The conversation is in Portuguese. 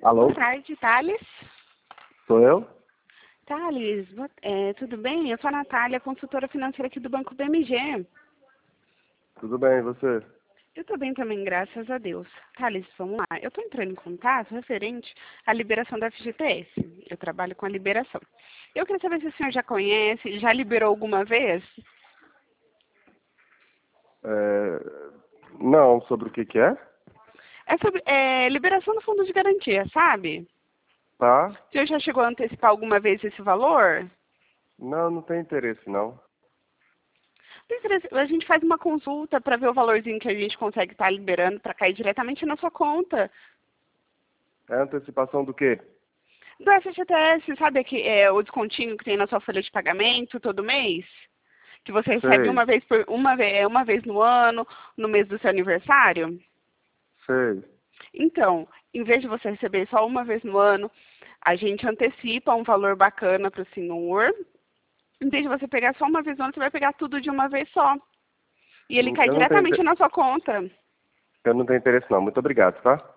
Alô? Boa tarde, Thales. Sou eu? Thales, tudo bem? Eu sou a Natália, consultora financeira aqui do Banco BMG. Tudo bem, e você? Eu estou bem também, graças a Deus. Thales, vamos lá. Eu estou entrando em contato referente à liberação da FGTS. Eu trabalho com a liberação. Eu queria saber se o senhor já conhece, já liberou alguma vez? Não, sobre o que é? É sobre liberação do fundo de garantia, sabe? Tá? O senhor já chegou a antecipar alguma vez esse valor? Não, não tem interesse, não. A gente faz uma consulta para ver o valorzinho que a gente consegue estar liberando para cair diretamente na sua conta. É antecipação do quê? Do FGTS, sabe o descontinho que tem na sua folha de pagamento todo mês? Que você recebe Sei, uma vez no ano, no mês do seu aniversário? sei. Então, em vez de você receber só uma vez no ano, a gente antecipa um valor bacana para o senhor. Em vez de você pegar só uma vez no ano, você vai pegar tudo de uma vez só. E ele cai Eu não tenho, diretamente na sua conta. eu não tenho interesse, não. Muito obrigado, tá?